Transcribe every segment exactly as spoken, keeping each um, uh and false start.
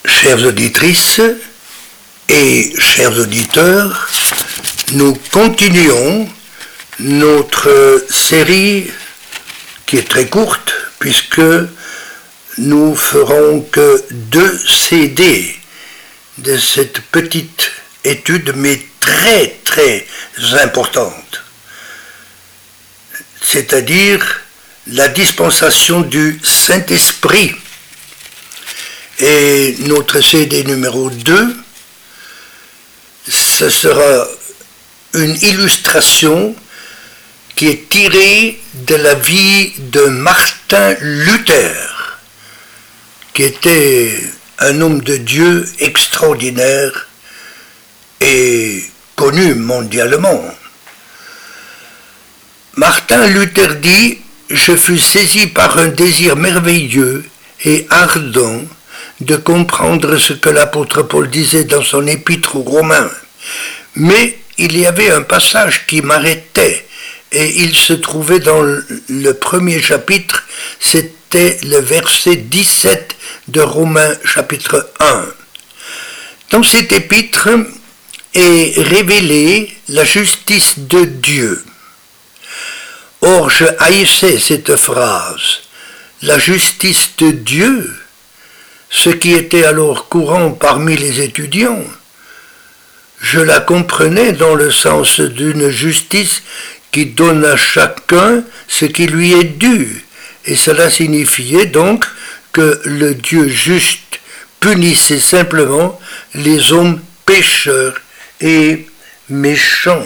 Chères auditrices et chers auditeurs, nous continuons notre série qui est très courte puisque nous ferons que deux C D de cette petite étude mais très très importante, c'est-à-dire la dispensation du Saint-Esprit. Et notre C D numéro deux, ce sera une illustration qui est tirée de la vie de Martin Luther, qui était un homme de Dieu extraordinaire et connu mondialement. Martin Luther dit « Je fus saisi par un désir merveilleux et ardent de comprendre ce que l'apôtre Paul disait dans son épître aux Romains. Mais il y avait un passage qui m'arrêtait, et il se trouvait dans le premier chapitre, c'était le verset dix-sept de Romains chapitre un. Dans cet épître est révélée la justice de Dieu. Or, je haïssais cette phrase, la justice de Dieu, ce qui était alors courant parmi les étudiants. Je la comprenais dans le sens d'une justice qui donne à chacun ce qui lui est dû, et cela signifiait donc que le Dieu juste punissait simplement les hommes pécheurs et méchants.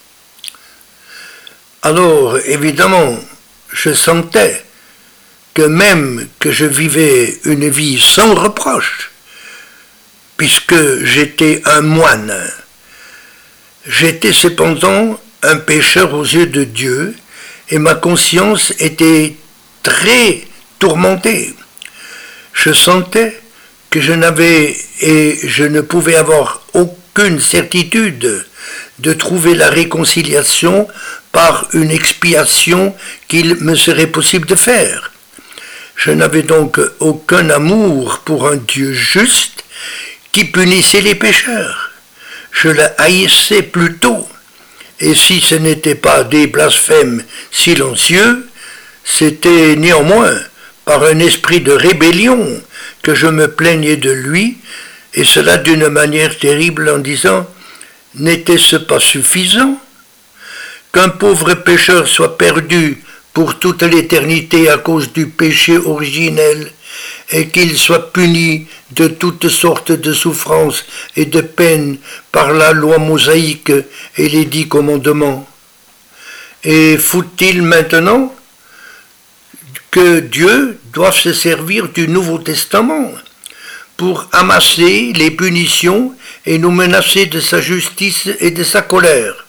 Alors, évidemment, je sentais que même que je vivais une vie sans reproche, puisque j'étais un moine, j'étais cependant un pécheur aux yeux de Dieu, et ma conscience était très tourmentée. Je sentais que je n'avais et je ne pouvais avoir aucune certitude de trouver la réconciliation par une expiation qu'il me serait possible de faire. Je n'avais donc aucun amour pour un Dieu juste qui punissait les pécheurs. Je le haïssais plutôt, et si ce n'était pas des blasphèmes silencieux, c'était néanmoins par un esprit de rébellion que je me plaignais de lui, et cela d'une manière terrible en disant « N'était-ce pas suffisant qu'un pauvre pécheur soit perdu pour toute l'éternité à cause du péché originel, et qu'il soit puni de toutes sortes de souffrances et de peines par la loi mosaïque et les dix commandements. Et faut-il maintenant que Dieu doive se servir du Nouveau Testament pour amasser les punitions et nous menacer de sa justice et de sa colère?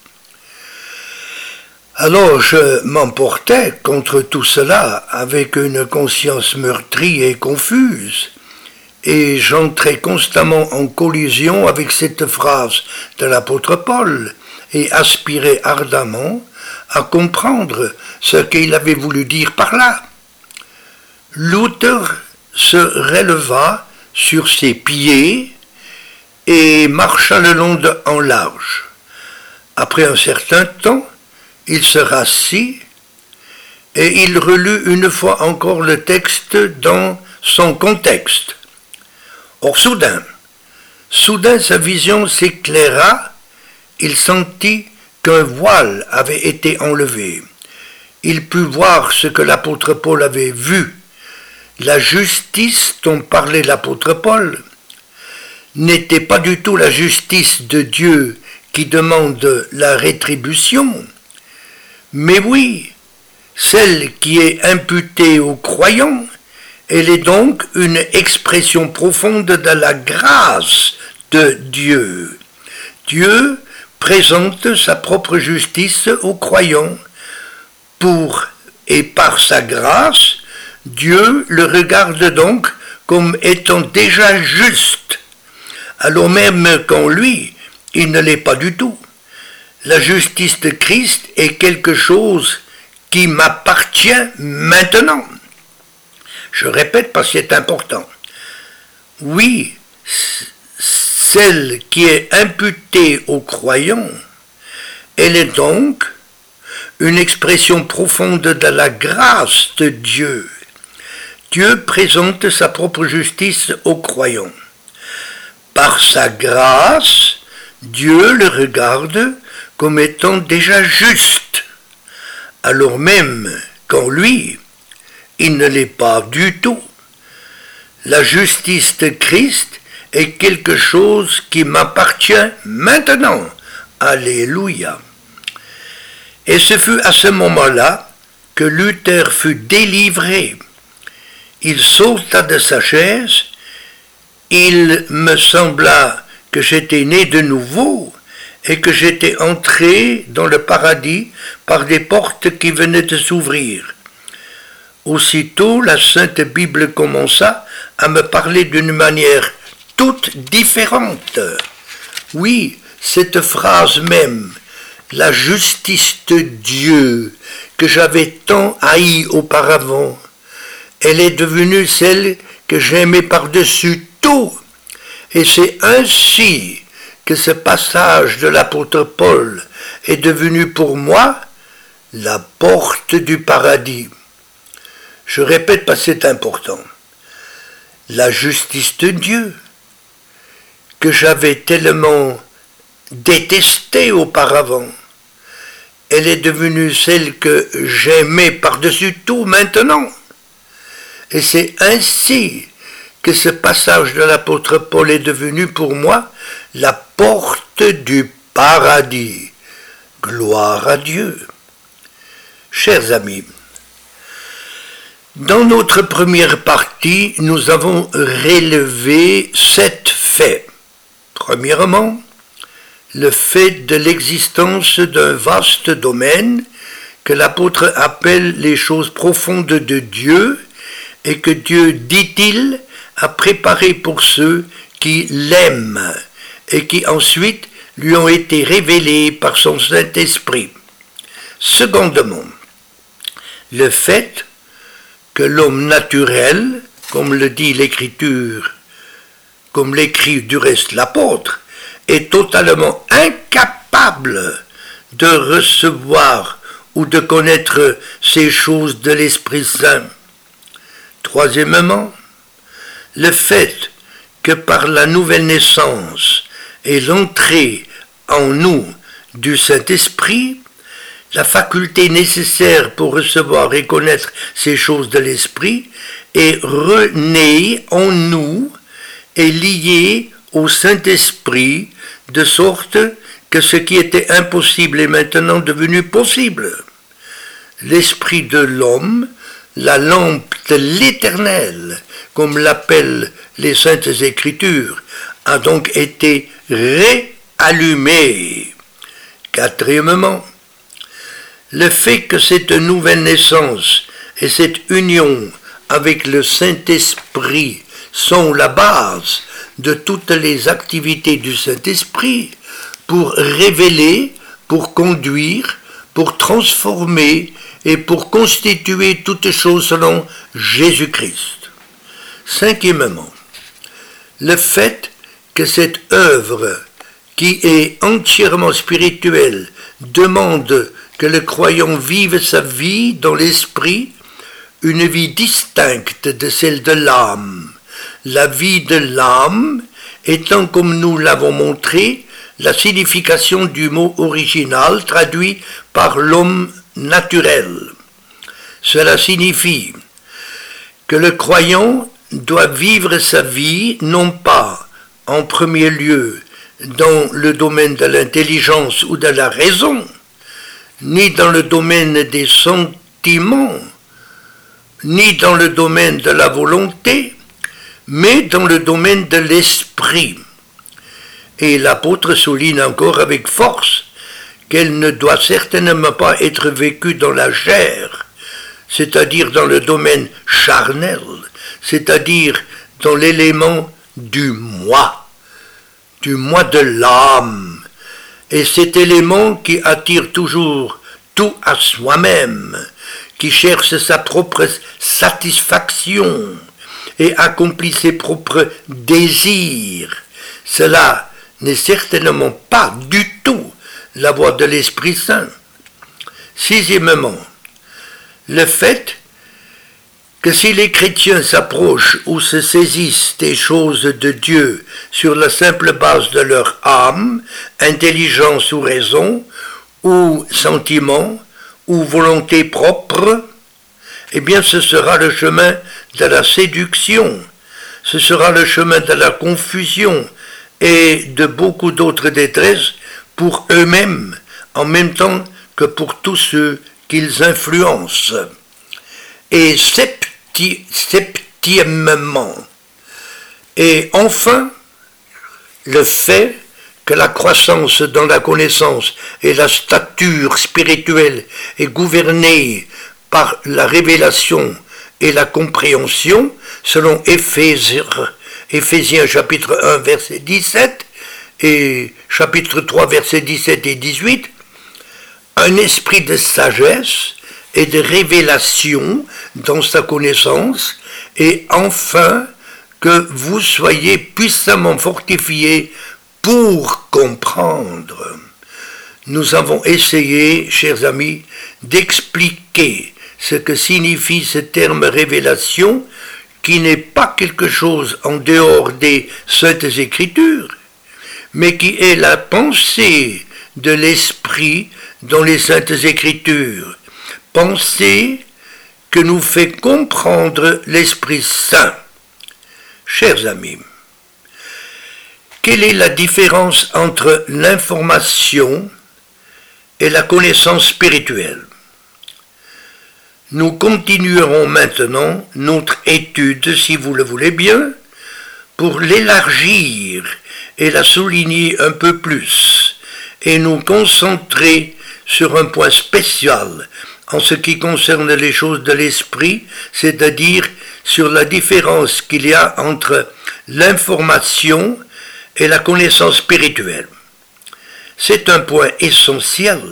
Alors je m'emportais contre tout cela avec une conscience meurtrie et confuse, et j'entrais constamment en collision avec cette phrase de l'apôtre Paul, et aspirais ardemment à comprendre ce qu'il avait voulu dire par là. Luther se releva sur ses pieds et marcha le long de, en large. Après un certain temps, il se rassit et il relut une fois encore le texte dans son contexte. Or soudain, soudain sa vision s'éclaira, il sentit qu'un voile avait été enlevé. Il put voir ce que l'apôtre Paul avait vu. La justice dont parlait l'apôtre Paul n'était pas du tout la justice de Dieu qui demande la rétribution, mais oui, celle qui est imputée aux croyants, elle est donc une expression profonde de la grâce de Dieu. Dieu présente sa propre justice aux croyants. Pour et par sa grâce, Dieu le regarde donc comme étant déjà juste, alors même qu'en lui, il ne l'est pas du tout. La justice de Christ est quelque chose qui m'appartient maintenant. Je répète parce que c'est important. Oui, celle qui est imputée aux croyants, elle est donc une expression profonde de la grâce de Dieu. Dieu présente sa propre justice aux croyants. Par sa grâce, Dieu le regarde comme étant déjà juste, alors même qu'en lui, il ne l'est pas du tout. La justice de Christ est quelque chose qui m'appartient maintenant. Alléluia. Et ce fut à ce moment-là que Luther fut délivré. Il sauta de sa chaise, il me sembla que j'étais né de nouveau et que j'étais entré dans le paradis par des portes qui venaient de s'ouvrir. Aussitôt, la Sainte Bible commença à me parler d'une manière toute différente. Oui, cette phrase même, la justice de Dieu que j'avais tant haï auparavant, elle est devenue celle que j'aimais par-dessus tout. Et c'est ainsi que ce passage de l'apôtre Paul est devenu pour moi la porte du paradis. Je répète parce que c'est important. La justice de Dieu que j'avais tellement détestée auparavant, elle est devenue celle que j'aimais par-dessus tout maintenant. Et c'est ainsi que ce passage de l'apôtre Paul est devenu pour moi la porte du paradis. Gloire à Dieu. Chers amis, dans notre première partie, nous avons relevé sept faits. Premièrement, le fait de l'existence d'un vaste domaine que l'apôtre appelle les choses profondes de Dieu et que Dieu, dit-il, a préparé pour ceux qui l'aiment et qui ensuite lui ont été révélés par son Saint-Esprit. Secondement, le fait que l'homme naturel, comme le dit l'Écriture, comme l'écrit du reste l'apôtre, est totalement incapable de recevoir ou de connaître ces choses de l'Esprit Saint. Troisièmement, le fait que par la nouvelle naissance et l'entrée en nous du Saint-Esprit, la faculté nécessaire pour recevoir et connaître ces choses de l'Esprit est renée en nous et liée au Saint-Esprit, de sorte que ce qui était impossible est maintenant devenu possible. L'esprit de l'homme, la lampe de l'Éternel, comme l'appellent les Saintes Écritures, a donc été réallumé. Quatrièmement, le fait que cette nouvelle naissance et cette union avec le Saint-Esprit sont la base de toutes les activités du Saint-Esprit pour révéler, pour conduire, pour transformer et pour constituer toutes choses selon Jésus-Christ. Cinquièmement, le fait que cette œuvre, qui est entièrement spirituelle, demande que le croyant vive sa vie dans l'esprit, une vie distincte de celle de l'âme. La vie de l'âme étant, comme nous l'avons montré, la signification du mot original traduit par l'homme naturel. Cela signifie que le croyant doit vivre sa vie non pas en premier lieu dans le domaine de l'intelligence ou de la raison, ni dans le domaine des sentiments, ni dans le domaine de la volonté, mais dans le domaine de l'esprit. Et l'apôtre souligne encore avec force qu'elle ne doit certainement pas être vécue dans la chair, c'est-à-dire dans le domaine charnel, c'est-à-dire dans l'élément du moi, du moi de l'âme, et cet élément qui attire toujours tout à soi-même, qui cherche sa propre satisfaction et accomplit ses propres désirs. Cela n'est certainement pas du tout la voie de l'Esprit Saint. Sixièmement, le fait que si les chrétiens s'approchent ou se saisissent des choses de Dieu sur la simple base de leur âme, intelligence ou raison, ou sentiment, ou volonté propre, eh bien ce sera le chemin de la séduction, ce sera le chemin de la confusion et de beaucoup d'autres détresses pour eux-mêmes, en même temps que pour tous ceux qu'ils influencent. Et septi, septièmement, et enfin, le fait que la croissance dans la connaissance et la stature spirituelle est gouvernée par la révélation et la compréhension, selon Éphésiens, Éphésiens chapitre un, verset dix-sept, et chapitre trois, versets dix-sept et dix-huit, un esprit de sagesse et de révélation dans sa connaissance, et enfin que vous soyez puissamment fortifiés pour comprendre. Nous avons essayé, chers amis, d'expliquer ce que signifie ce terme révélation, qui n'est pas quelque chose en dehors des Saintes Écritures, mais qui est la pensée de l'Esprit dans les Saintes Écritures, pensée que nous fait comprendre l'Esprit Saint. Chers amis, quelle est la différence entre l'information et la connaissance spirituelle? Nous continuerons maintenant notre étude, si vous le voulez bien, pour l'élargir et la souligner un peu plus, et nous concentrer sur un point spécial en ce qui concerne les choses de l'esprit, c'est-à-dire sur la différence qu'il y a entre l'information et la connaissance spirituelle. C'est un point essentiel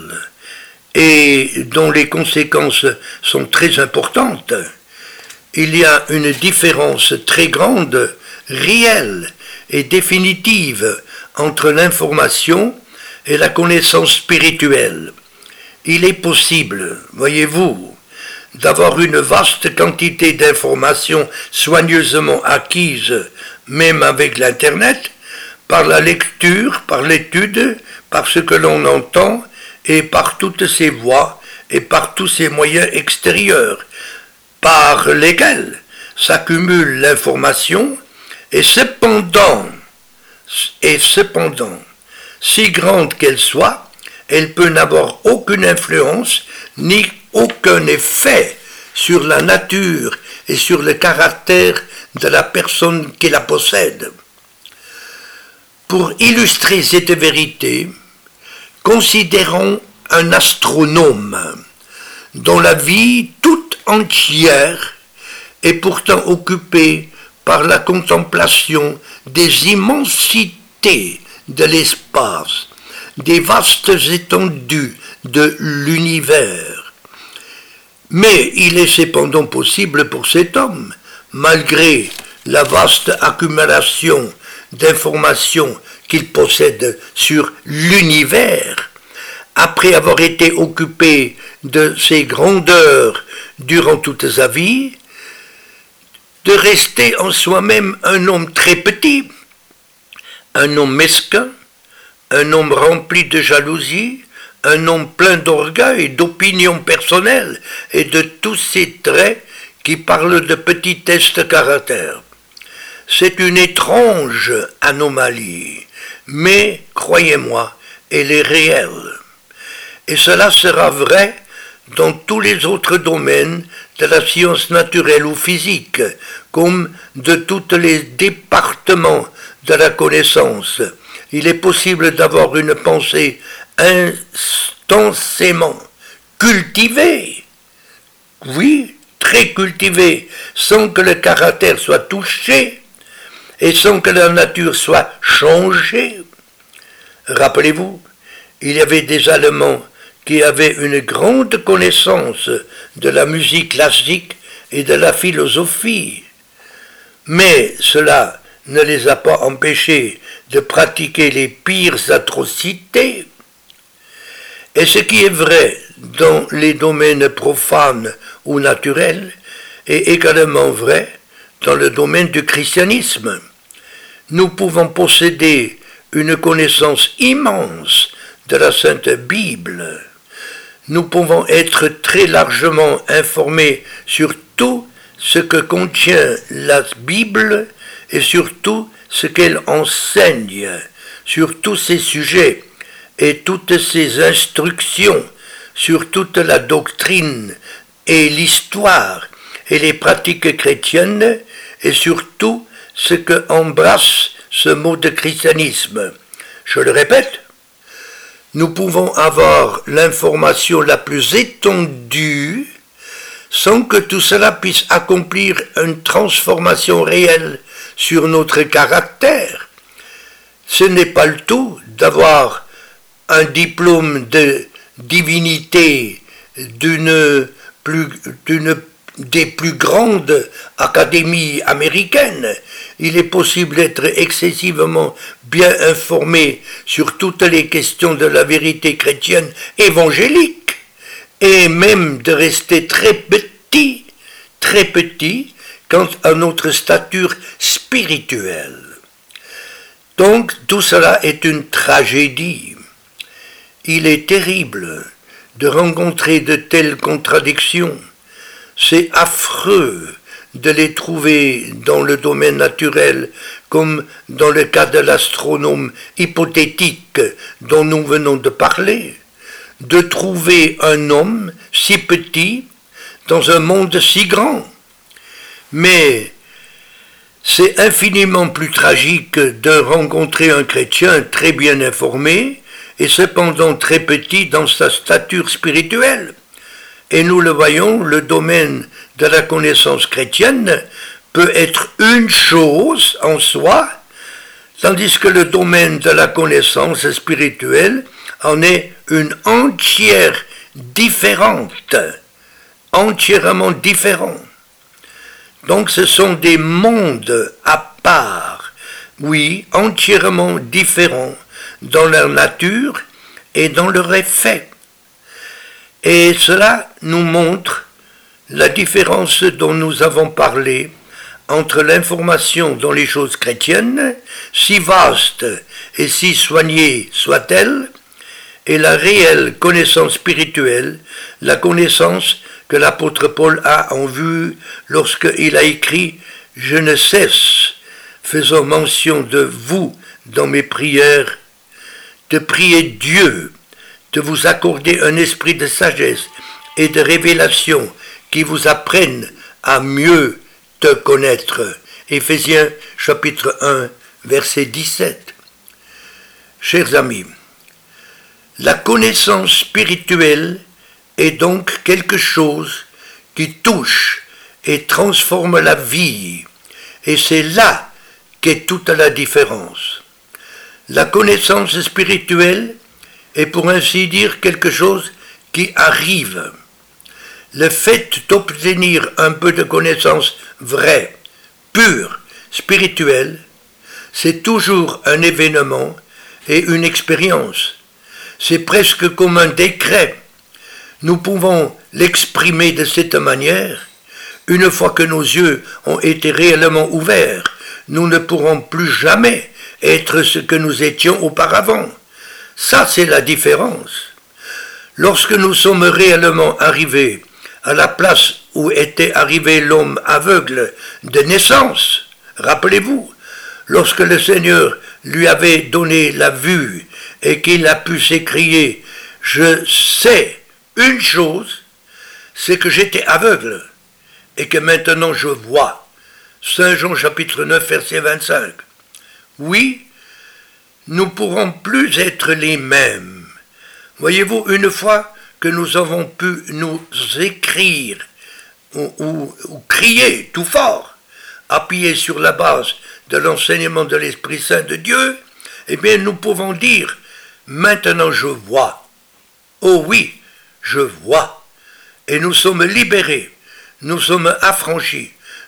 et dont les conséquences sont très importantes. Il y a une différence très grande, réelle et définitive entre l'information et la connaissance spirituelle. Il est possible, voyez-vous, d'avoir une vaste quantité d'informations soigneusement acquises, même avec l'Internet, par la lecture, par l'étude, par ce que l'on entend, et par toutes ces voies, et par tous ces moyens extérieurs, par lesquels s'accumule l'information, et cependant, et cependant, si grande qu'elle soit, elle peut n'avoir aucune influence, ni aucun effet sur la nature et sur le caractère de la personne qui la possède. Pour illustrer cette vérité, considérons un astronome dont la vie toute entière est pourtant occupée par la contemplation des immensités de l'espace, des vastes étendues de l'univers. Mais il est cependant possible pour cet homme, malgré la vaste accumulation d'informations qu'il possède sur l'univers, après avoir été occupé de ses grandeurs durant toute sa vie, de rester en soi-même un homme très petit, un homme mesquin, un homme rempli de jalousie, un homme plein d'orgueil, d'opinions personnelles et de tous ces traits qui parlent de petitesse de caractère. C'est une étrange anomalie, mais, croyez-moi, elle est réelle. Et cela sera vrai dans tous les autres domaines de la science naturelle ou physique, comme de tous les départements de la connaissance. Il est possible d'avoir une pensée intensément cultivée, oui, très cultivée, sans que le caractère soit touché et sans que la nature soit changée. Rappelez-vous, il y avait des Allemands qui avaient une grande connaissance de la musique classique et de la philosophie, mais cela ne les a pas empêchés de pratiquer les pires atrocités. Et ce qui est vrai dans les domaines profanes ou naturels est également vrai dans le domaine du christianisme. Nous pouvons posséder une connaissance immense de la Sainte Bible. Nous pouvons être très largement informés sur tout ce que contient la Bible et surtout ce qu'elle enseigne sur tous ces sujets et toutes ces instructions, sur toute la doctrine et l'histoire et les pratiques chrétiennes et surtout ce que embrasse ce mot de christianisme. Je le répète, nous pouvons avoir l'information la plus étendue sans que tout cela puisse accomplir une transformation réelle sur notre caractère. Ce n'est pas le tout d'avoir un diplôme de divinité d'une plus, d'une des plus grandes académies américaines. Il est possible d'être excessivement bien informé sur toutes les questions de la vérité chrétienne évangélique et même de rester très petit, très petit quant à notre stature spirituelle. Donc tout cela est une tragédie. Il est terrible de rencontrer de telles contradictions. C'est affreux de les trouver dans le domaine naturel, comme dans le cas de l'astronome hypothétique dont nous venons de parler, de trouver un homme si petit dans un monde si grand. Mais c'est infiniment plus tragique de rencontrer un chrétien très bien informé et cependant très petit dans sa stature spirituelle. Et nous le voyons, le domaine de la connaissance chrétienne peut être une chose en soi, tandis que le domaine de la connaissance spirituelle en est une entière différente, entièrement différente. Donc ce sont des mondes à part, oui, entièrement différents dans leur nature et dans leur effet. Et cela nous montre la différence dont nous avons parlé entre l'information dans les choses chrétiennes, si vaste et si soignée soit-elle, et la réelle connaissance spirituelle, la connaissance que l'apôtre Paul a en vue lorsqu'il a écrit « Je ne cesse, faisant mention de vous dans mes prières, de prier Dieu, de vous accorder un esprit de sagesse et de révélation qui vous apprenne à mieux te connaître. » Éphésiens chapitre un, verset dix-sept. Chers amis, la connaissance spirituelle est donc quelque chose qui touche et transforme la vie, et c'est là qu'est toute la différence. La connaissance spirituelle est pour ainsi dire quelque chose qui arrive. Le fait d'obtenir un peu de connaissance vraie, pure, spirituelle, c'est toujours un événement et une expérience. C'est presque comme un décret. Nous pouvons l'exprimer de cette manière. Une fois que nos yeux ont été réellement ouverts, nous ne pourrons plus jamais être ce que nous étions auparavant. Ça, c'est la différence. Lorsque nous sommes réellement arrivés à la place où était arrivé l'homme aveugle de naissance, rappelez-vous, lorsque le Seigneur lui avait donné la vue et qu'il a pu s'écrier « Je sais une chose, c'est que j'étais aveugle et que maintenant je vois ». Saint Jean chapitre neuf, verset vingt-cinq. Oui, nous ne pourrons plus être les mêmes. Voyez-vous, une fois que nous avons pu nous écrire ou, ou, ou crier tout fort, appuyé sur la base de l'enseignement de l'Esprit Saint de Dieu, eh bien nous pouvons dire « Maintenant je vois ». Oh oui, je vois. Et nous sommes libérés, nous sommes affranchis,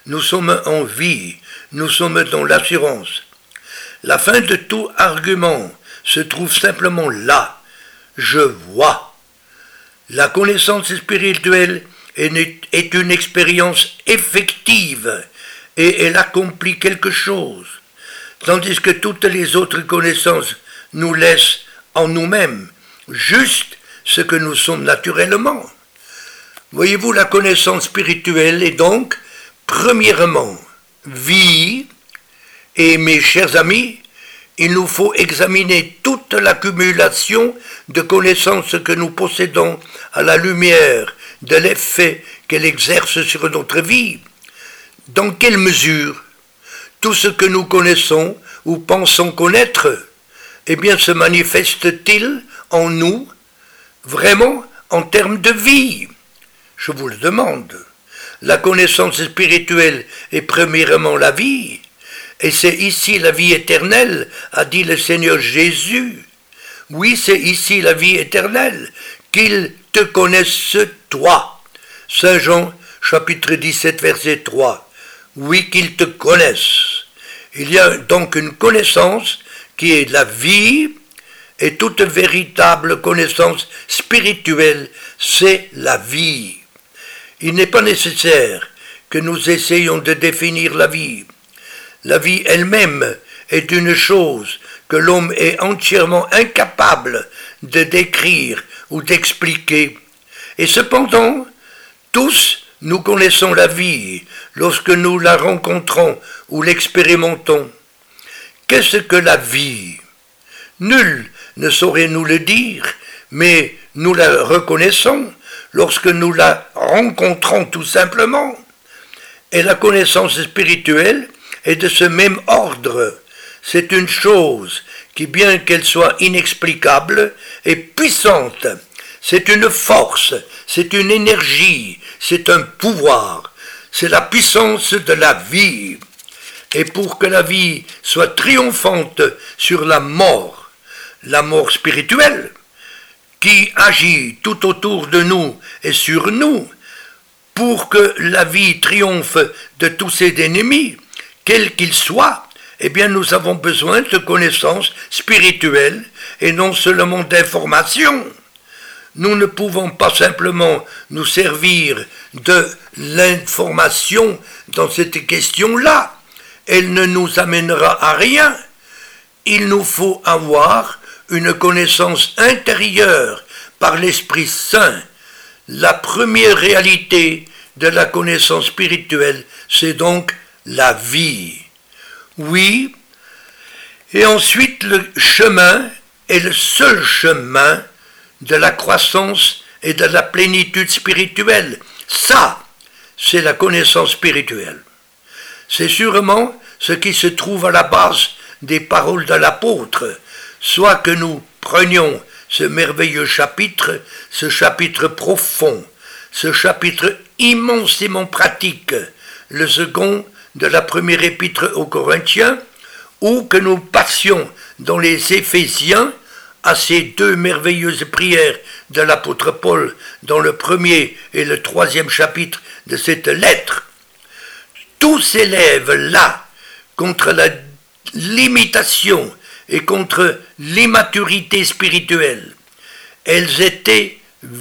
nous sommes en vie, nous sommes dans l'assurance. La fin de tout argument se trouve simplement là. Je vois. La connaissance spirituelle est une expérience effective et elle accomplit quelque chose, tandis que toutes les autres connaissances nous laissent en nous-mêmes juste ce que nous sommes naturellement. Voyez-vous, la connaissance spirituelle est donc, premièrement, vie, et mes chers amis, il nous faut examiner toute l'accumulation de connaissances que nous possédons à la lumière de l'effet qu'elle exerce sur notre vie. Dans quelle mesure tout ce que nous connaissons ou pensons connaître, eh bien, se manifeste-t-il en nous, vraiment, en termes de vie? Je vous le demande. La connaissance spirituelle est premièrement la vie, et c'est ici la vie éternelle, a dit le Seigneur Jésus. Oui, c'est ici la vie éternelle, qu'ils te connaissent toi. Saint Jean, chapitre dix-sept, verset trois. Oui, qu'ils te connaissent. Il y a donc une connaissance qui est la vie, et toute véritable connaissance spirituelle, c'est la vie. Il n'est pas nécessaire que nous essayions de définir la vie. La vie elle-même est une chose que l'homme est entièrement incapable de décrire ou d'expliquer. Et cependant, tous nous connaissons la vie lorsque nous la rencontrons ou l'expérimentons. Qu'est-ce que la vie? Nul ne saurait nous le dire, mais nous la reconnaissons lorsque nous la rencontrons tout simplement. Et la connaissance spirituelle est de ce même ordre. C'est une chose qui, bien qu'elle soit inexplicable, est puissante. C'est une force, c'est une énergie, c'est un pouvoir. C'est la puissance de la vie. Et pour que la vie soit triomphante sur la mort, la mort spirituelle, qui agit tout autour de nous et sur nous, pour que la vie triomphe de tous ses ennemis, quels qu'ils soient, eh bien nous avons besoin de connaissances spirituelles et non seulement d'informations. Nous ne pouvons pas simplement nous servir de l'information dans cette question-là. Elle ne nous amènera à rien. Il nous faut avoir une connaissance intérieure par l'Esprit Saint. La première réalité de la connaissance spirituelle, c'est donc la vie. Oui, et ensuite le chemin est le seul chemin de la croissance et de la plénitude spirituelle. Ça, c'est la connaissance spirituelle. C'est sûrement ce qui se trouve à la base des paroles de l'apôtre, soit que nous prenions ce merveilleux chapitre, ce chapitre profond, ce chapitre immensément pratique, le second de la première épître aux Corinthiens, ou que nous passions dans les Éphésiens à ces deux merveilleuses prières de l'apôtre Paul dans le premier et le troisième chapitre de cette lettre. Tout s'élève là contre la limitation et contre l'immaturité spirituelle. Elles étaient,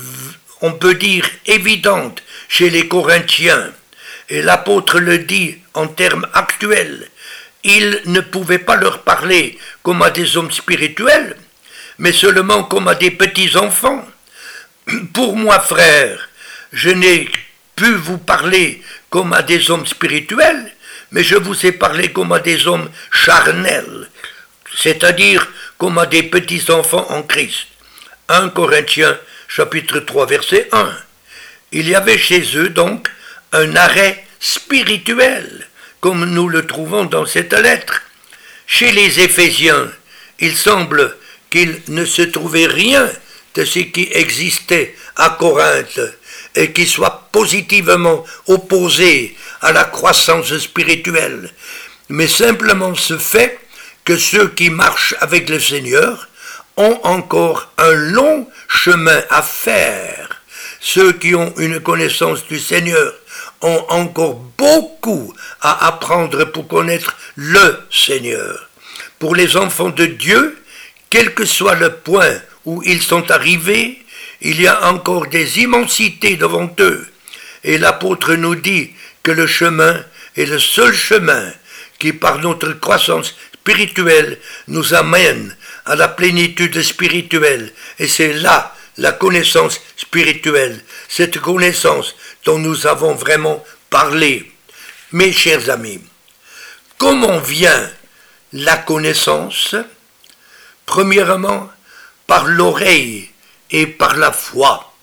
on peut dire, évidentes chez les Corinthiens. Et l'apôtre le dit en termes actuels. Il ne pouvait pas leur parler comme à des hommes spirituels, mais seulement comme à des petits-enfants. Pour moi, frère, je n'ai pu vous parler comme à des hommes spirituels, mais je vous ai parlé comme à des hommes charnels, c'est-à-dire comme à des petits-enfants en Christ. un Corinthiens, chapitre trois, verset un. Il y avait chez eux donc un arrêt spirituel, comme nous le trouvons dans cette lettre. Chez les Éphésiens, il semble qu'il ne se trouvait rien de ce qui existait à Corinthe et qui soit positivement opposé à la croissance spirituelle, mais simplement ce fait que ceux qui marchent avec le Seigneur ont encore un long chemin à faire. Ceux qui ont une connaissance du Seigneur ont encore beaucoup à apprendre pour connaître le Seigneur. Pour les enfants de Dieu, quel que soit le point où ils sont arrivés, il y a encore des immensités devant eux. Et l'apôtre nous dit que le chemin est le seul chemin qui, par notre croissance spirituelle, nous amène à la plénitude spirituelle. Et c'est là la connaissance spirituelle, cette connaissance dont nous avons vraiment parlé. Mes chers amis, comment vient la connaissance? Premièrement, par l'oreille et par la foi.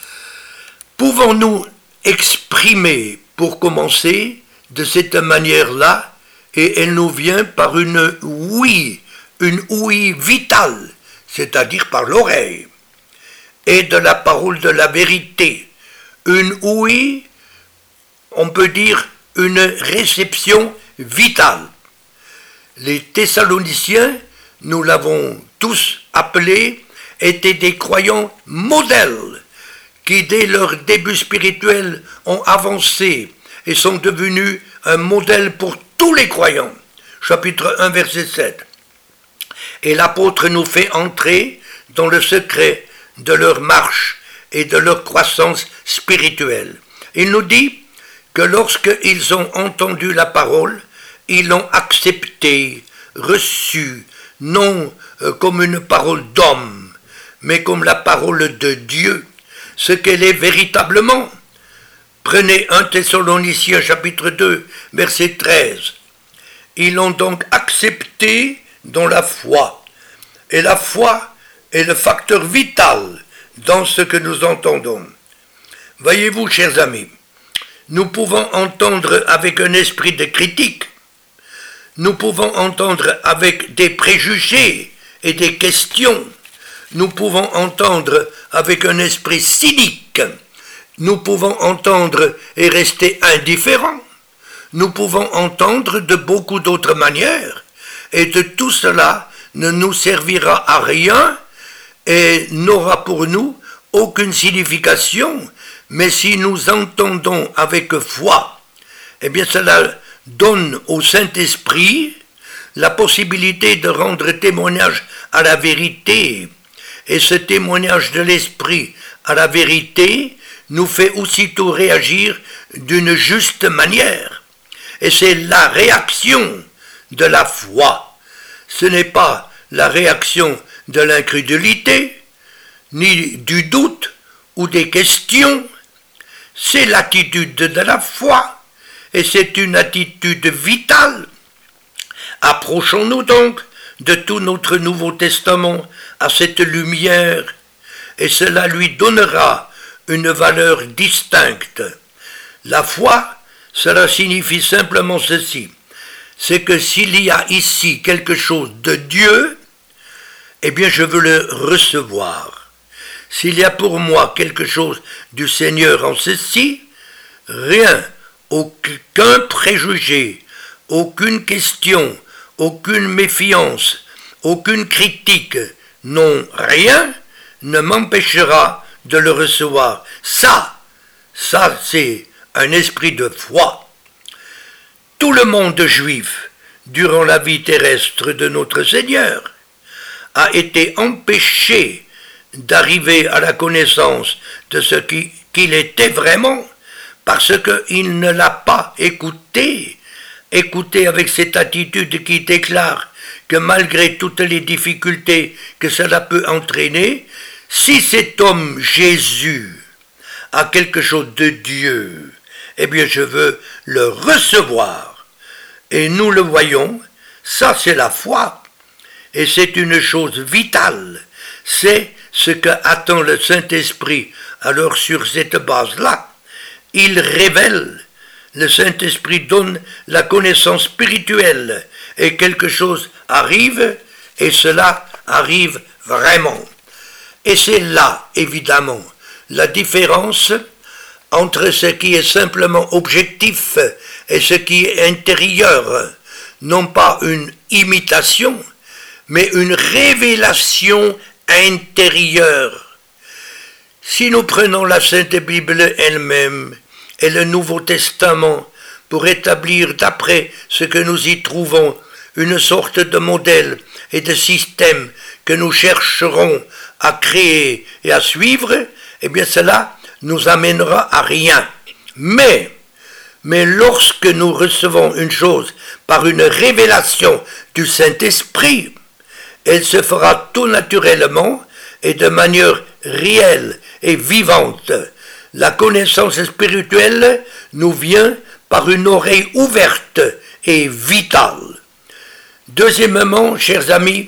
Pouvons-nous exprimer, pour commencer, de cette manière-là, et elle nous vient par une ouïe, une ouïe vitale, c'est-à-dire par l'oreille, et de la parole de la vérité. Une ouïe, on peut dire une réception vitale. Les Thessaloniciens, nous l'avons tous appelés, étaient des croyants modèles qui, dès leur début spirituel, ont avancé et sont devenus un modèle pour tous les croyants. Chapitre un, verset sept. Et l'apôtre nous fait entrer dans le secret de leur marche et de leur croissance spirituelle. Il nous dit que lorsqu'ils ont entendu la parole, ils l'ont acceptée, reçue, non comme une parole d'homme, mais comme la parole de Dieu, ce qu'elle est véritablement. Prenez un Thessaloniciens chapitre deux, verset treize. Ils l'ont donc accepté dans la foi. Et la foi est le facteur vital dans ce que nous entendons. Voyez-vous, chers amis, nous pouvons entendre avec un esprit de critique, nous pouvons entendre avec des préjugés et des questions, nous pouvons entendre avec un esprit cynique, nous pouvons entendre et rester indifférents, nous pouvons entendre de beaucoup d'autres manières, et de tout cela ne nous servira à rien et n'aura pour nous aucune signification, mais si nous entendons avec foi, eh bien cela donne au Saint-Esprit la possibilité de rendre témoignage à la vérité, et ce témoignage de l'Esprit à la vérité nous fait aussitôt réagir d'une juste manière, et c'est la réaction de la foi. Ce n'est pas la réaction de l'incrédulité, ni du doute ou des questions, c'est l'attitude de la foi, et c'est une attitude vitale. Approchons-nous donc de tout notre Nouveau Testament à cette lumière, et cela lui donnera une valeur distincte. La foi, cela signifie simplement ceci, c'est que s'il y a ici quelque chose de Dieu, eh bien je veux le recevoir. S'il y a pour moi quelque chose du Seigneur en ceci, rien, aucun préjugé, aucune question, aucune méfiance, aucune critique, non rien ne m'empêchera de le recevoir. Ça, ça c'est un esprit de foi. Tout le monde juif, durant la vie terrestre de notre Seigneur, a été empêché d'arriver à la connaissance de ce qui, qu'il était vraiment, parce qu'il ne l'a pas écouté, écouté avec cette attitude qui déclare que malgré toutes les difficultés que cela peut entraîner, si cet homme Jésus a quelque chose de Dieu, eh bien je veux le recevoir. Et nous le voyons, ça c'est la foi, et c'est une chose vitale, c'est ce que attend le Saint-Esprit. Alors sur cette base-là, il révèle, le Saint-Esprit donne la connaissance spirituelle, et quelque chose arrive, et cela arrive vraiment. Et c'est là, évidemment, la différence entre ce qui est simplement objectif et ce qui est intérieur, non pas une imitation, mais une révélation intérieure. Si nous prenons la Sainte Bible elle-même, et le Nouveau Testament pour établir, d'après ce que nous y trouvons, une sorte de modèle et de système que nous chercherons à créer et à suivre, eh bien cela nous amènera à rien. Mais, mais lorsque nous recevons une chose par une révélation du Saint-Esprit, elle se fera tout naturellement et de manière réelle et vivante. La connaissance spirituelle nous vient par une oreille ouverte et vitale. Deuxièmement, chers amis,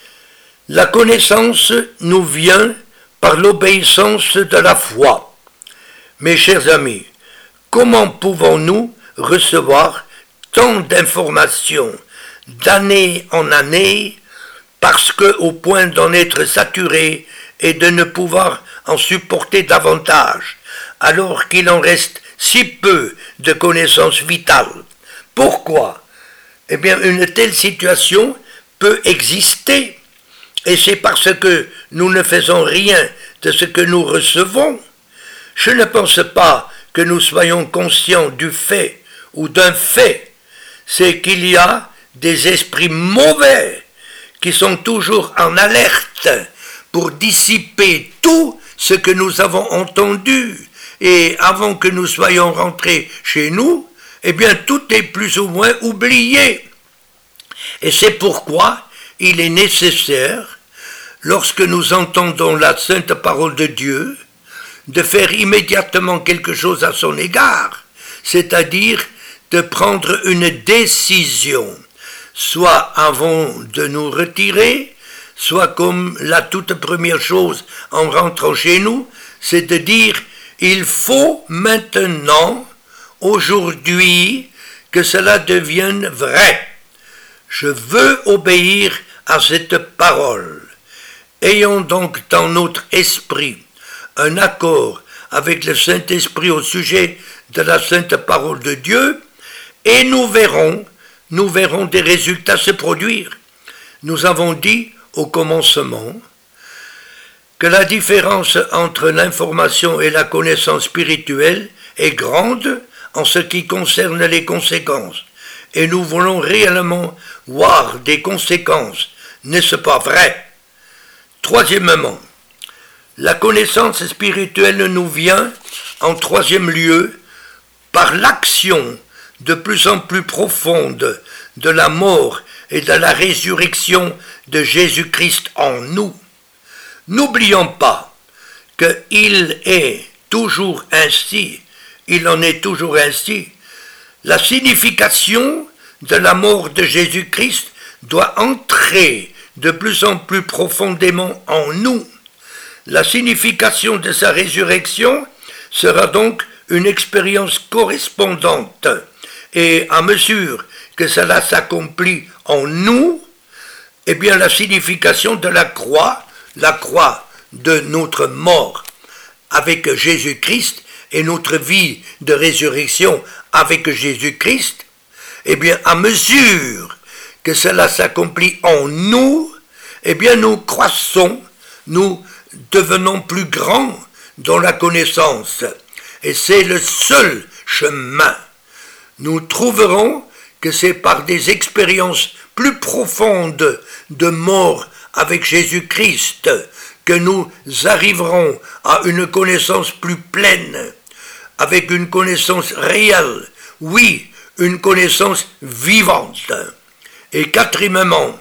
la connaissance nous vient par l'obéissance de la foi. Mes chers amis, comment pouvons-nous recevoir tant d'informations d'année en année parce qu'au point d'en être saturé et de ne pouvoir en supporter davantage, alors qu'il en reste si peu de connaissances vitales? Pourquoi? Eh bien, une telle situation peut exister, et c'est parce que nous ne faisons rien de ce que nous recevons. Je ne pense pas que nous soyons conscients du fait ou d'un fait, c'est qu'il y a des esprits mauvais qui sont toujours en alerte pour dissiper tout ce que nous avons entendu. Et avant que nous soyons rentrés chez nous, eh bien tout est plus ou moins oublié. Et c'est pourquoi il est nécessaire, lorsque nous entendons la sainte parole de Dieu, de faire immédiatement quelque chose à son égard, c'est-à-dire de prendre une décision, soit avant de nous retirer, soit comme la toute première chose en rentrant chez nous, c'est de dire il faut maintenant, aujourd'hui, que cela devienne vrai. Je veux obéir à cette parole. Ayons donc dans notre esprit un accord avec le Saint-Esprit au sujet de la sainte parole de Dieu, et nous verrons, nous verrons des résultats se produire. Nous avons dit au commencement que la différence entre l'information et la connaissance spirituelle est grande en ce qui concerne les conséquences. Et nous voulons réellement voir des conséquences, n'est-ce pas vrai? Troisièmement, la connaissance spirituelle nous vient, en troisième lieu, par l'action de plus en plus profonde de la mort et de la résurrection de Jésus-Christ en nous. N'oublions pas qu'il est toujours ainsi, il en est toujours ainsi. La signification de la mort de Jésus-Christ doit entrer de plus en plus profondément en nous. La signification de sa résurrection sera donc une expérience correspondante, et à mesure que cela s'accomplit en nous, eh bien la signification de la croix, la croix de notre mort avec Jésus-Christ et notre vie de résurrection avec Jésus-Christ, eh bien à mesure que cela s'accomplit en nous, eh bien nous croissons, nous devenons plus grands dans la connaissance. Et c'est le seul chemin. Nous trouverons que c'est par des expériences plus profondes de mort avec Jésus-Christ que nous arriverons à une connaissance plus pleine, avec une connaissance réelle, oui, une connaissance vivante. Et quatrièmement,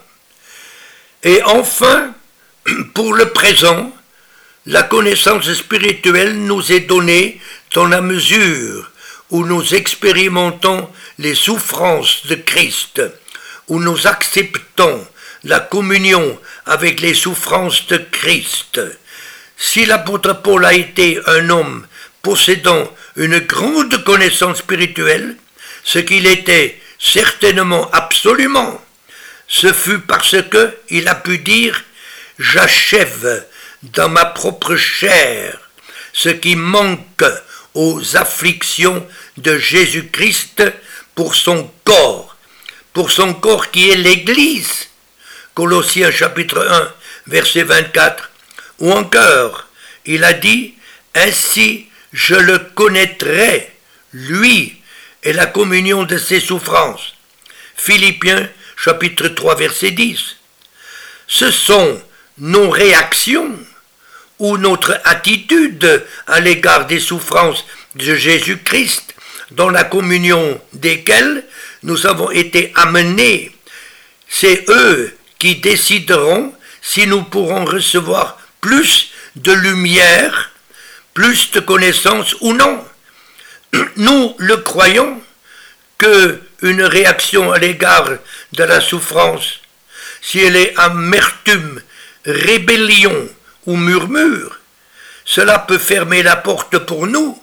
et enfin, pour le présent, la connaissance spirituelle nous est donnée dans la mesure où nous expérimentons les souffrances de Christ, où nous acceptons la communion avec les souffrances de Christ. Si l'apôtre Paul a été un homme possédant une grande connaissance spirituelle, ce qu'il était certainement absolument, ce fut parce qu'il a pu dire « J'achève dans ma propre chair ce qui manque aux afflictions de Jésus-Christ pour son corps, pour son corps qui est l'Église. » Colossiens chapitre un, verset vingt-quatre. Ou encore, il a dit « Ainsi je le connaîtrai, lui et la communion de ses souffrances. Philippiens chapitre trois verset dix. Ce sont nos réactions ou notre attitude à l'égard des souffrances de Jésus-Christ, dans la communion desquelles nous avons été amenés. C'est eux qui décideront si nous pourrons recevoir plus de lumière, plus de connaissances ou non. Nous le croyons qu'une réaction à l'égard de la souffrance, si elle est amertume, rébellion ou murmure, cela peut fermer la porte pour nous.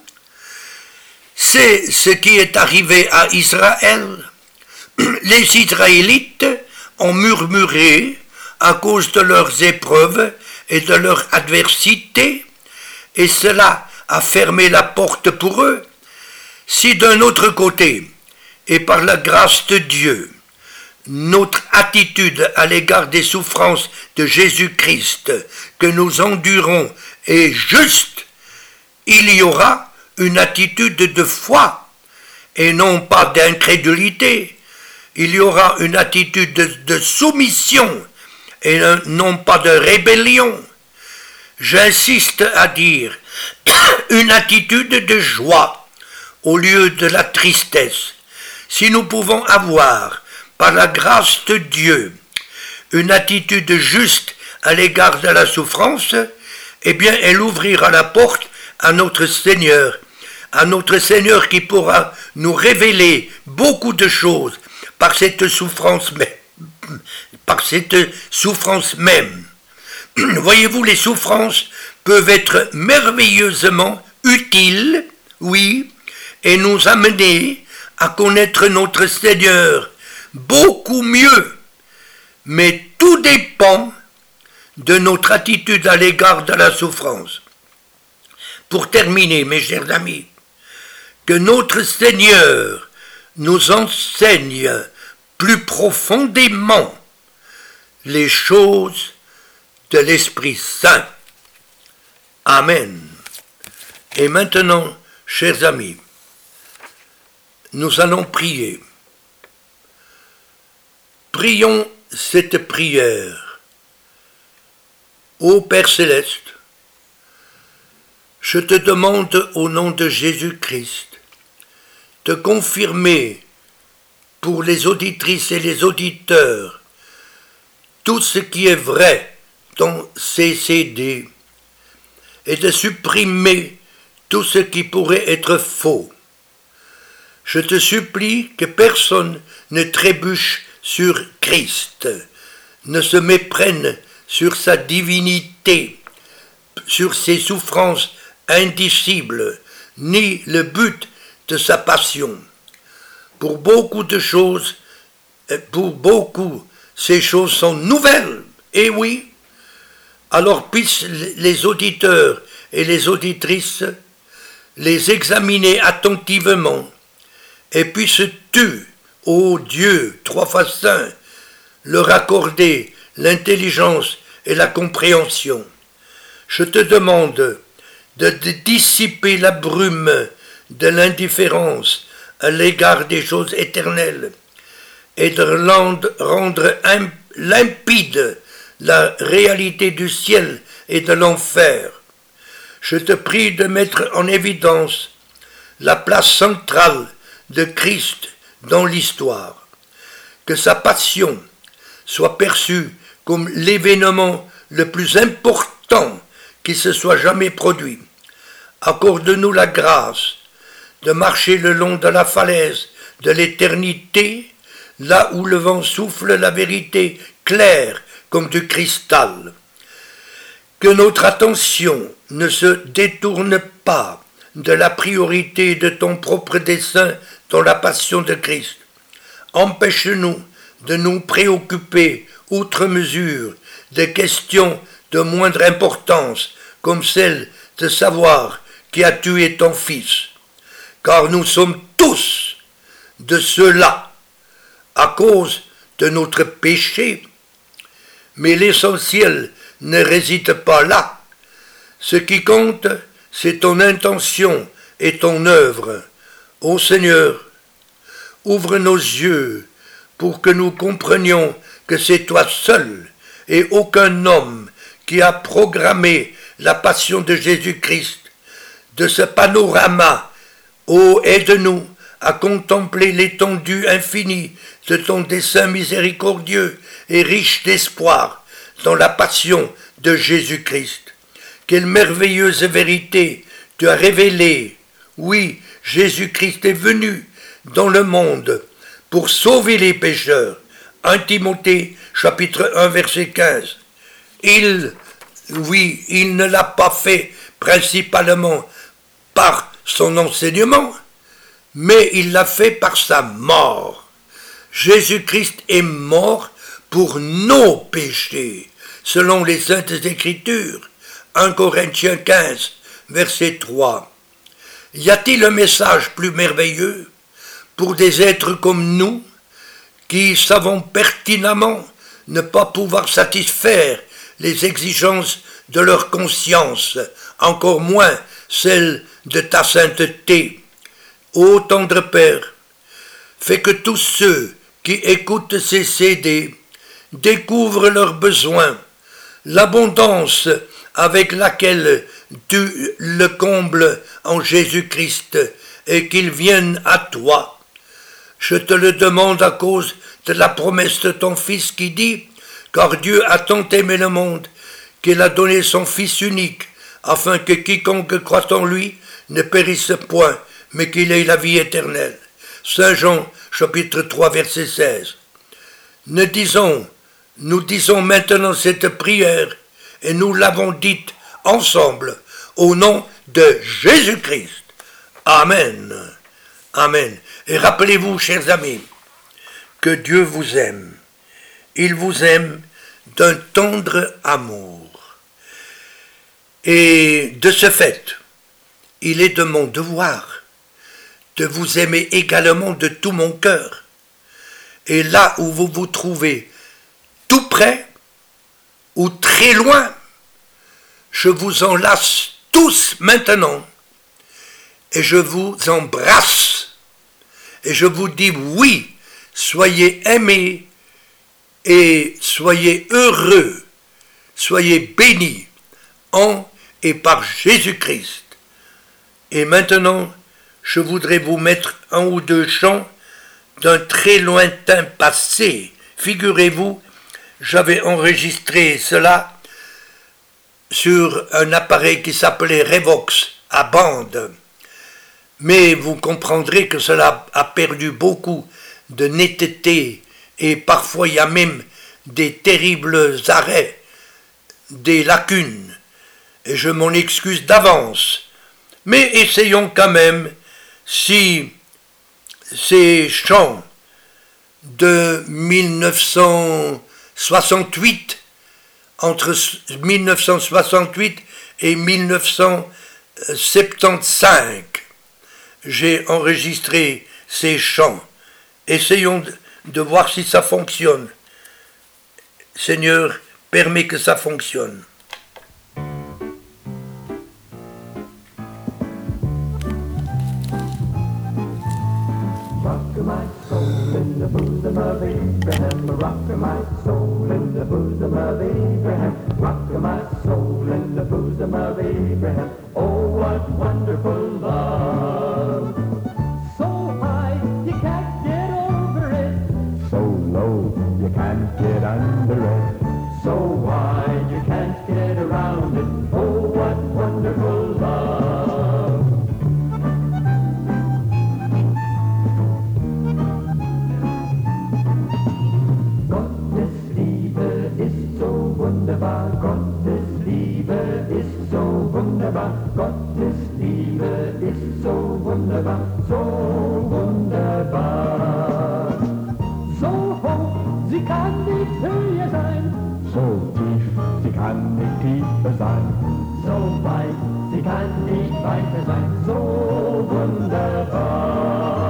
C'est ce qui est arrivé à Israël. Les Israélites ont murmuré à cause de leurs épreuves et de leur adversité, et cela a fermé la porte pour eux. Si d'un autre côté, et par la grâce de Dieu, notre attitude à l'égard des souffrances de Jésus-Christ que nous endurons est juste, il y aura une attitude de foi et non pas d'incrédulité. Il y aura une attitude de, de soumission et non pas de rébellion. J'insiste à dire une attitude de joie au lieu de la tristesse. Si nous pouvons avoir, par la grâce de Dieu, une attitude juste à l'égard de la souffrance, eh bien elle ouvrira la porte à notre Seigneur, à notre Seigneur qui pourra nous révéler beaucoup de choses par cette souffrance même. Par cette souffrance même. Voyez-vous, les souffrances peuvent être merveilleusement utiles, oui, et nous amener à connaître notre Seigneur beaucoup mieux. Mais tout dépend de notre attitude à l'égard de la souffrance. Pour terminer, mes chers amis, que notre Seigneur nous enseigne plus profondément les choses de l'Esprit Saint. Amen. Et maintenant, chers amis, nous allons prier. Prions cette prière. Ô Père Céleste, je te demande au nom de Jésus-Christ de confirmer pour les auditrices et les auditeurs tout ce qui est vrai dans ces C D et de supprimer tout ce qui pourrait être faux. Je te supplie que personne ne trébuche sur Christ, ne se méprenne sur sa divinité, sur ses souffrances indicibles, ni le but de sa passion. Pour beaucoup de choses, pour beaucoup, ces choses sont nouvelles, et oui. Alors puissent les auditeurs et les auditrices les examiner attentivement, et puisses-tu, ô Dieu, trois fois saint, leur accorder l'intelligence et la compréhension. Je te demande de, de dissiper la brume de l'indifférence à l'égard des choses éternelles et de rendre limpide la réalité du ciel et de l'enfer. Je te prie de mettre en évidence la place centrale de Christ dans l'histoire, que sa passion soit perçue comme l'événement le plus important qui se soit jamais produit. Accorde-nous la grâce de marcher le long de la falaise de l'éternité, là où le vent souffle la vérité claire comme du cristal. Que notre attention ne se détourne pas de la priorité de ton propre dessein dans la passion de Christ. Empêche-nous de nous préoccuper outre mesure des questions de moindre importance, comme celle de savoir qui a tué ton fils. Car nous sommes tous de ceux-là, à cause de notre péché. Mais l'essentiel ne réside pas là. Ce qui compte, c'est ton intention et ton œuvre. Ô Seigneur, ouvre nos yeux pour que nous comprenions que c'est toi seul et aucun homme qui a programmé la passion de Jésus-Christ. De ce panorama, ô aide-nous à contempler l'étendue infinie de ton dessein miséricordieux et riche d'espoir dans la passion de Jésus-Christ. Quelle merveilleuse vérité tu as révélée. Oui, Jésus-Christ est venu dans le monde pour sauver les pécheurs. un Timothée chapitre un verset quinze. Il, oui, il ne l'a pas fait principalement par son enseignement, mais il l'a fait par sa mort. Jésus-Christ est mort pour nos péchés, selon les Saintes Écritures. un Corinthiens quinze, verset trois. Y a-t-il un message plus merveilleux pour des êtres comme nous, qui savons pertinemment ne pas pouvoir satisfaire les exigences de leur conscience, encore moins celles de ta sainteté? Ô tendre Père, fais que tous ceux qui écoutent ces C D découvrent leurs besoins, l'abondance avec laquelle tu le combles en Jésus-Christ et qu'ils viennent à toi. Je te le demande à cause de la promesse de ton Fils qui dit « Car Dieu a tant aimé le monde qu'il a donné son Fils unique, afin que quiconque croit en lui ne périsse point, mais qu'il ait la vie éternelle. » Saint Jean, chapitre trois, verset seize. Nous disons, nous disons maintenant cette prière, et nous l'avons dite ensemble, au nom de Jésus-Christ. Amen. Amen. Et rappelez-vous, chers amis, que Dieu vous aime. Il vous aime d'un tendre amour. Et de ce fait, il est de mon devoir de vous aimer également de tout mon cœur. Et là où vous vous trouvez, tout près ou très loin, je vous enlace tous maintenant et je vous embrasse et je vous dis oui, soyez aimés et soyez heureux, soyez bénis en et par Jésus-Christ. Et maintenant, je voudrais vous mettre un ou deux chants d'un très lointain passé. Figurez-vous, j'avais enregistré cela sur un appareil qui s'appelait Revox à bande. Mais vous comprendrez que cela a perdu beaucoup de netteté et parfois il y a même des terribles arrêts, des lacunes. Et je m'en excuse d'avance. Mais essayons quand même, si ces chants de mille neuf cent soixante-huit, entre mille neuf cent soixante-huit et mille neuf cent soixante-quinze, j'ai enregistré ces chants. Essayons de, de voir si ça fonctionne. Seigneur, permets que ça fonctionne. My soul in the bosom of Abraham, rock my soul in the bosom of Abraham, rock my soul in the bosom of Abraham. Oh, what wonderful love! So high you can't get over it, so low you can't get under it, so wide you can't get around it. Oh, what wonderful love! Wunderbar, Gottes Liebe ist so wunderbar, Gottes Liebe ist so wunderbar, so wunderbar. So hoch, sie kann nicht höher sein, so tief, sie kann nicht tiefer sein, so weit, sie kann nicht weiter sein, so wunderbar.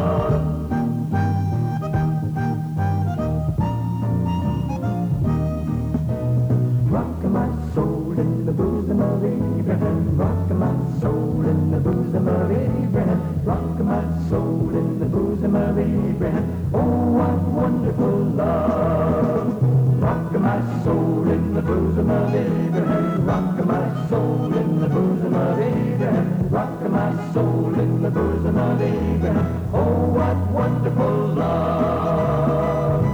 Bosom of Abraham, rock my soul in the bosom of Abraham, rock my soul. soul in the bosom of Abraham. Rock my soul in the bosom of Abraham. Rock my soul in the bosom of Abraham. Oh, what wonderful love.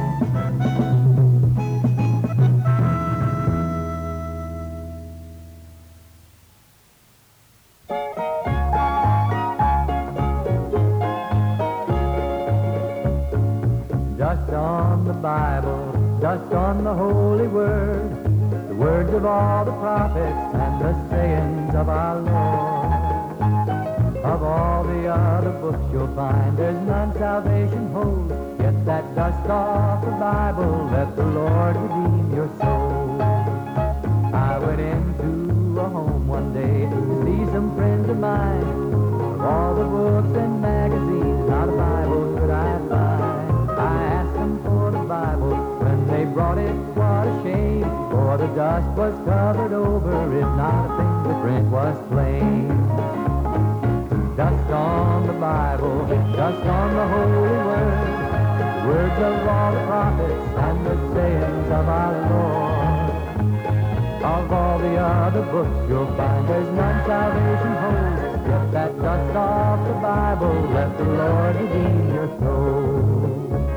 Dust on the Bible, dust on the Holy Word, the words of all the prophets and the sayings of our Lord. Of all the other books you'll find, there's none salvation holds. Get that dust off the Bible, let the Lord redeem your soul. I went into a home one day to see some friends of mine. Of all the books and magazines, not a Bible could I find. I asked them for the Bible. When they brought it, what a shame. For the dust was covered over it, not a fingerprint was plain. Dust on the Bible, dust on the Holy Word, the words of all the prophets and the sayings of our Lord. Of all the other books you'll find, there's none salvation holds. Get that dust off the Bible, let the Lord redeem your soul.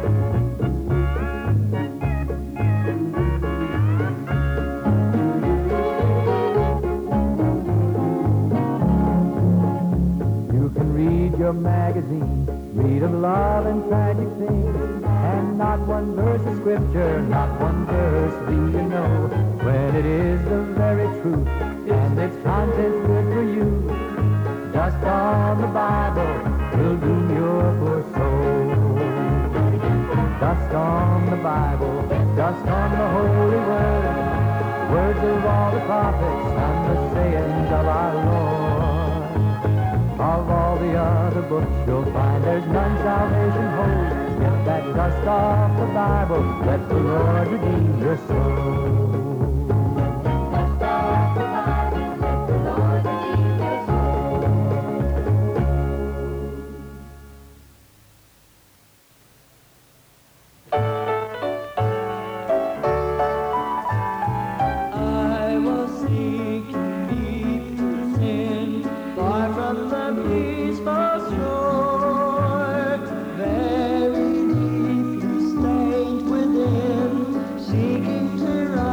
Your magazine, read of love and tragic things, and not one verse of scripture, not one verse do you know, when it is the very truth, and its contents good for you. Dust on the Bible will doom your poor soul. Dust on the Bible, dust on the Holy Word, words of all the prophets and the sayings of our Lord. Of all the other books you'll find, there's none salvation holds. Get that dust off the Bible, let the Lord redeem your soul. Dust off the Bible, let the Lord redeem your I was sinking deep to sin, far from the peaceful shore, very deeply stained within, seeking to rise.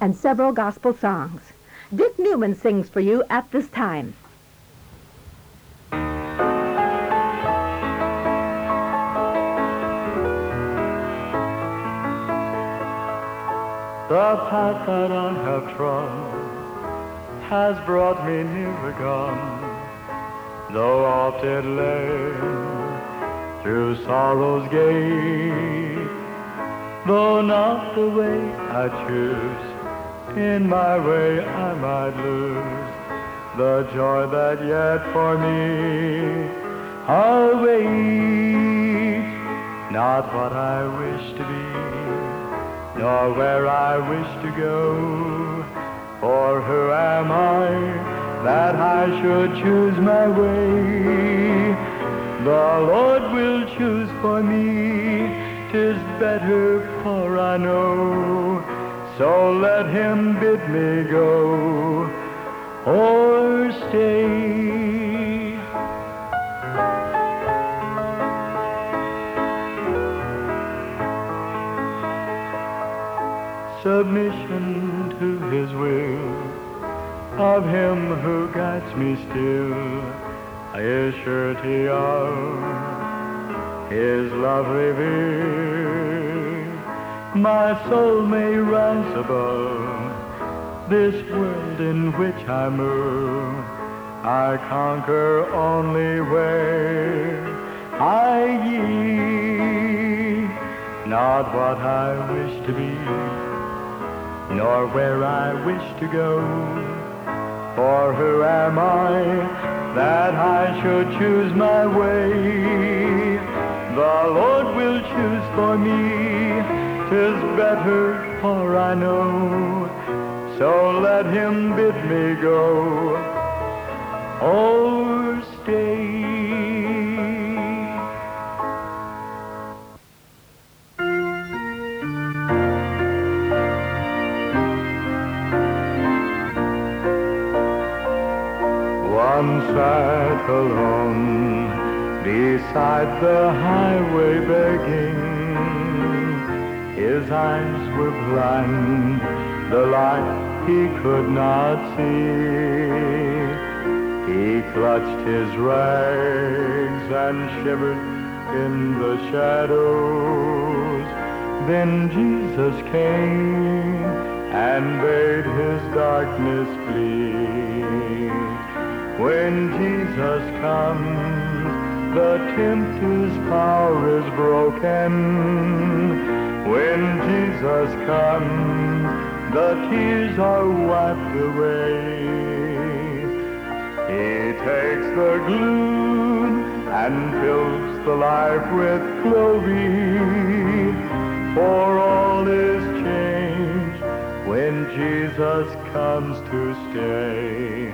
and several gospel songs. Dick Newman sings for you at this time. The path that I have trod has brought me near again, though oft it lay through sorrow's gate. Though not the way I choose, in my way I might lose the joy that yet for me awaits. Not what I wish to be, nor where I wish to go. For who am I that I should choose my way? The Lord will choose for me, 'tis better, for I know. So let him bid me go or stay. Submission to his will, of him who guides me still, is surety of his love revealed. My soul may rise above this world in which I move. I conquer only where I yield. Not what I wish to be, nor where I wish to go. For who am I that I should choose my way? The Lord will choose for me, 'tis better, for I know. So let him bid me go or stay. One sat alone beside the highway begging. His eyes were blind, the light he could not see. He clutched his rags and shivered in the shadows. Then Jesus came and bade his darkness flee. When Jesus comes, the tempter's power is broken. When Jesus comes, the tears are wiped away. He takes the gloom and fills the life with glory. For all is changed when Jesus comes to stay.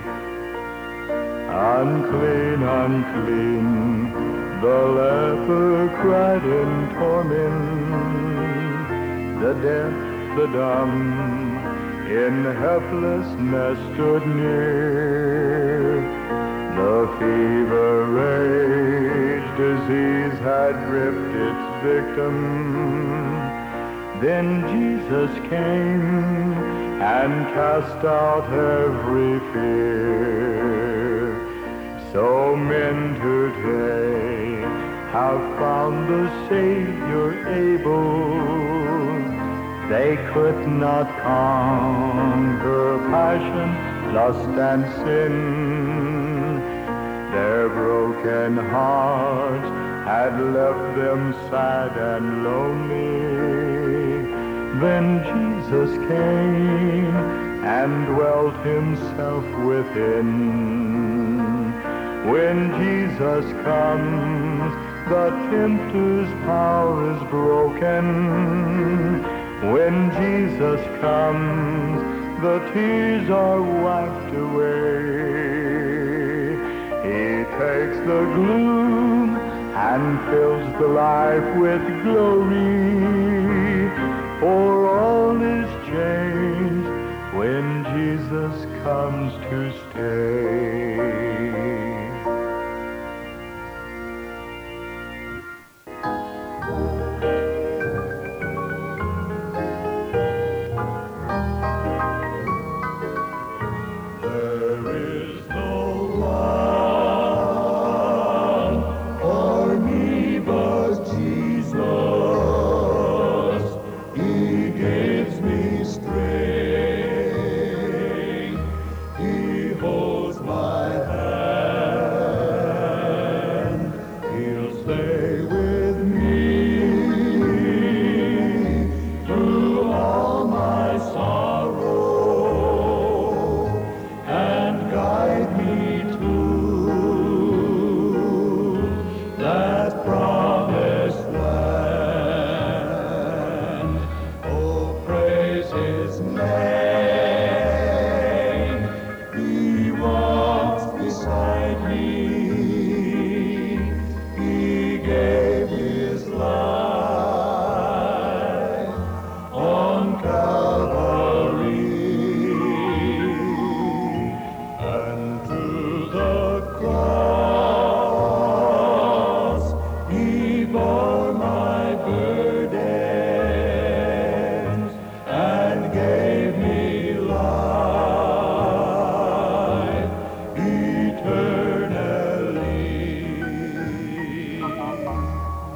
Unclean, unclean, the leper cried in torment. The deaf, the dumb, in helplessness stood near. The fever rage, disease had gripped its victim. Then Jesus came and cast out every fear. So men today have found the Savior able. They could not conquer passion, lust, and sin. Their broken hearts had left them sad and lonely. Then Jesus came and dwelt himself within. When Jesus comes, the tempter's power is broken. When Jesus comes, the tears are wiped away. He takes the gloom and fills the life with glory. For all is changed when Jesus comes to stay.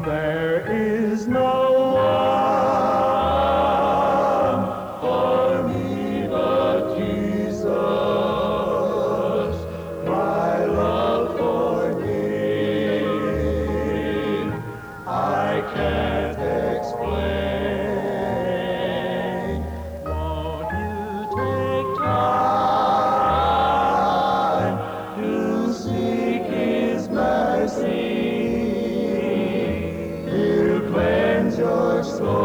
There is no one for me but Jesus, my love for Him I can't explain. Won't you take time to seek His mercy? He'll cleanse your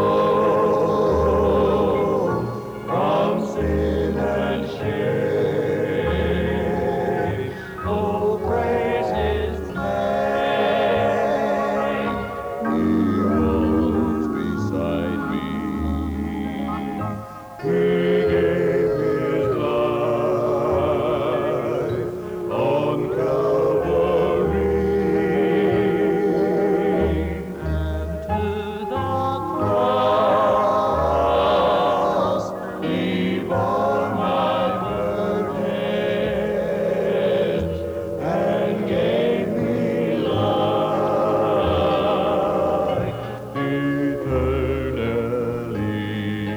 soul from sin and shame. Oh, praise His name. He walks beside me. He gave His life on Calvary. To the cross He bore my burdens and gave me life eternally,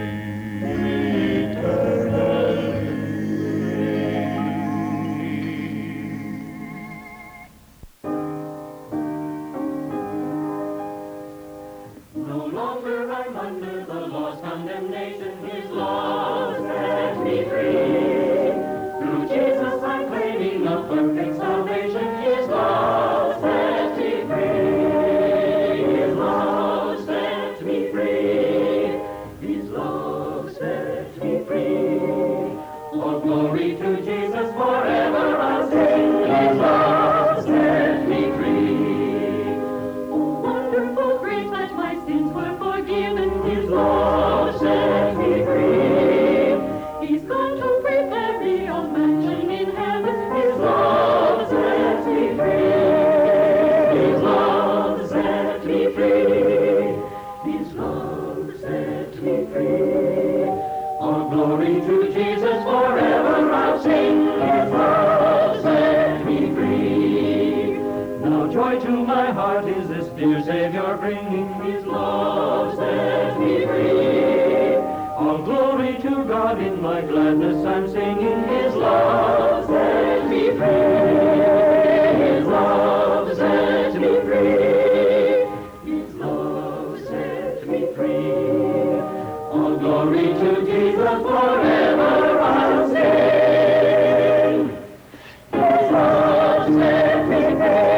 No longer I'm under the law's condemnation. His love sets me free. Through Jesus I'm claiming a perfect salvation. His love sets me free. His love sets me free. His love sets me free. All glory to Jesus forever I'll sing. His love sets me free. Oh, wonderful grace that my sins were forgiven. His love set me free. He's gone to prepare me a mansion in heaven. His love sets me free. His love sets me free. His love sets me free. All glory to Jesus forever I'll sing. His love sets me free. Now joy to my heart is this dear Savior bringing. His love sets me free. All glory to God in my gladness I'm singing. His love sets me free. His love sets me free. His love sets me free. All glory to Jesus forever I'll sing. His love sets me free.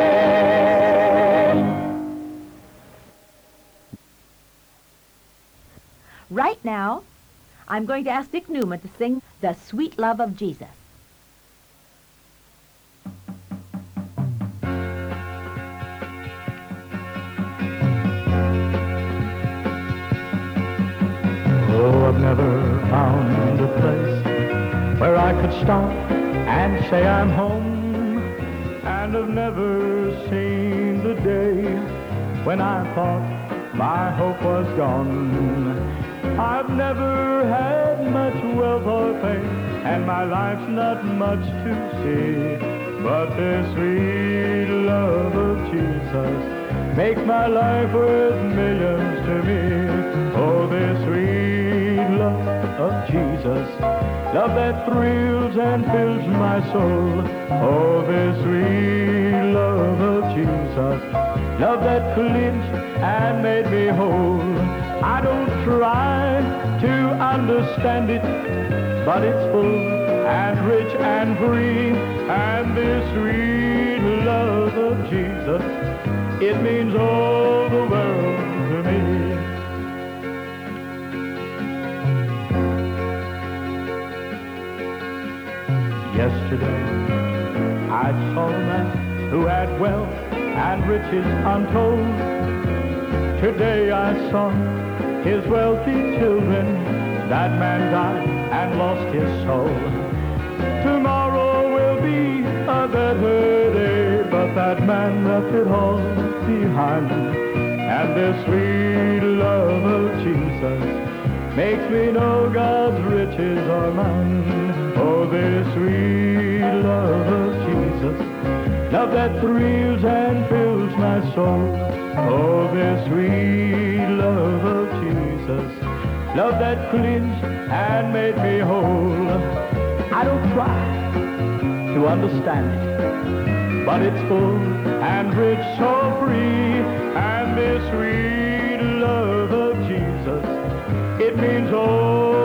Right now, I'm going to ask Dick Newman to sing The Sweet Love of Jesus. Oh, I've never found a place where I could stop and say I'm home, and I've never seen the day when I thought my hope was gone. I've never had much wealth or fame, and my life's not much to see, but the sweet love of Jesus makes my life worth millions to me. Oh, the sweet love of Jesus, love that thrills and fills my soul. Oh, the sweet love of Jesus, love that cleansed and made me whole. I don't try to understand it, but it's full and rich and free. And this sweet love of Jesus, it means all the world to me. Yesterday, I saw a man who had wealth and riches untold. Today I saw his wealthy children. That man died and lost his soul. Tomorrow will be a better day, but that man left it all behind. And the sweet love of Jesus makes me know God's riches are mine. Oh, the sweet love of Jesus, love that thrills and fills my soul. Oh, the sweet love of Jesus, love that cleansed and made me whole. I don't try to understand it, but it's full and rich, so free. And this sweet love of Jesus, it means oh